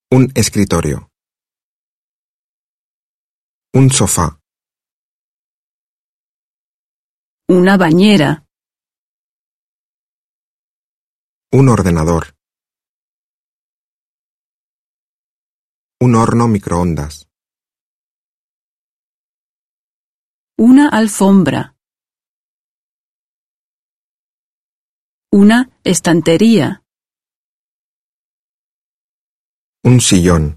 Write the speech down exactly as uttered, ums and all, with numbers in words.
Un escritorio. Un sofá. Una bañera. Un ordenador. Un horno microondas. Una alfombra. Una estantería. Un sillón.